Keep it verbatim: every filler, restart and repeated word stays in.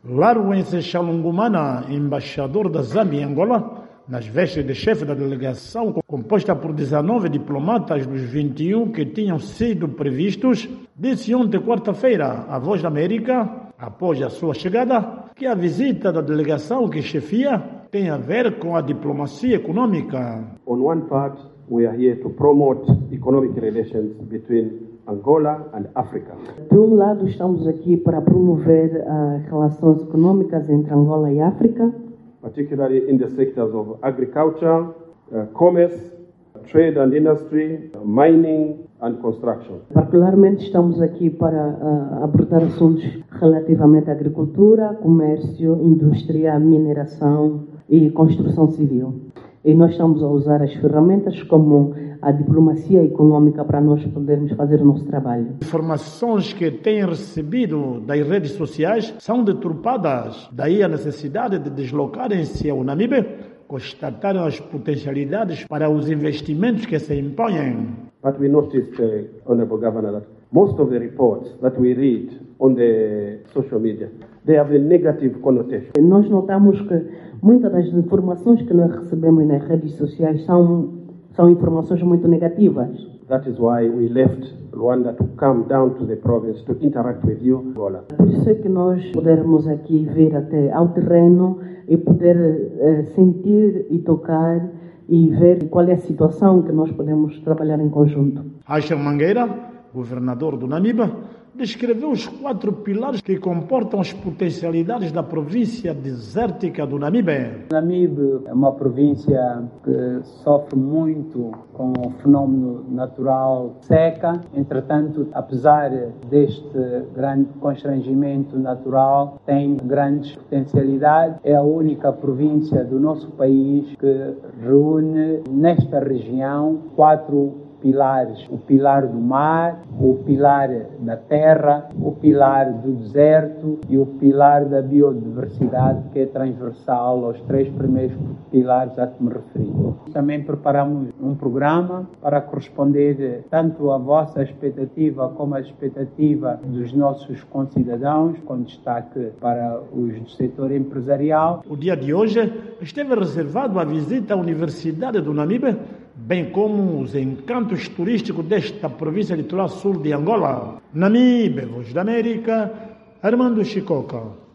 Largo Seixalungumana, embaixador da Zâmbia em Angola, nas vestes de chefe da delegação, composta por dezenove diplomatas dos vinte e um que tinham sido previstos, disse ontem, quarta-feira, à Voz da América, após a sua chegada, que a visita da delegação que chefia tem a ver com a diplomacia econômica. On one part, we are here to promote economic relations between Angola and Africa. De um lado, estamos aqui para promover as relações econômicas entre Angola e África, particularly in the sectors of agriculture, uh, commerce, trade and industry, uh, mining and construction. Particularmente estamos aqui para uh, abordar assuntos relativamente à agricultura, comércio, indústria, mineração e construção civil. E nós estamos a usar as ferramentas como a diplomacia econômica para nós podermos fazer o nosso trabalho. Informações que têm recebido das redes sociais são deturpadas. Daí a necessidade de deslocarem-se ao Namibe, constatarem as potencialidades para os investimentos que se impõem. But we noticed, uh, Honorable Governor, that most of the reports that we read on the social media, they have a negative connotation. Nós notamos que muitas das informações que nós recebemos nas redes sociais são são informações muito negativas. That is why we left Rwanda to come down to the province to interact with you, Angola. Por isso é que nós pudermos aqui vir até ao terreno e poder uh, sentir e tocar e ver qual é a situação que nós podemos trabalhar em conjunto. Asher Mangueira, governador do Namibe, descreveu os quatro pilares que comportam as potencialidades da província desértica do Namibe. O Namibe é uma província que sofre muito com o fenómeno natural seca. Entretanto, apesar deste grande constrangimento natural, tem grandes potencialidades. É a única província do nosso país que reúne nesta região quatro pilares: o pilar do mar, o pilar da terra, o pilar do deserto e o pilar da biodiversidade, que é transversal aos três primeiros pilares a que me referi. Também preparamos um programa para corresponder tanto à vossa expectativa como à expectativa dos nossos concidadãos, com destaque para os do setor empresarial. O dia de hoje esteve reservado à visita à Universidade do Namibe, bem como os encantos turísticos desta província litoral sul de Angola. Namibe, Voz da América, Armando Chicoca.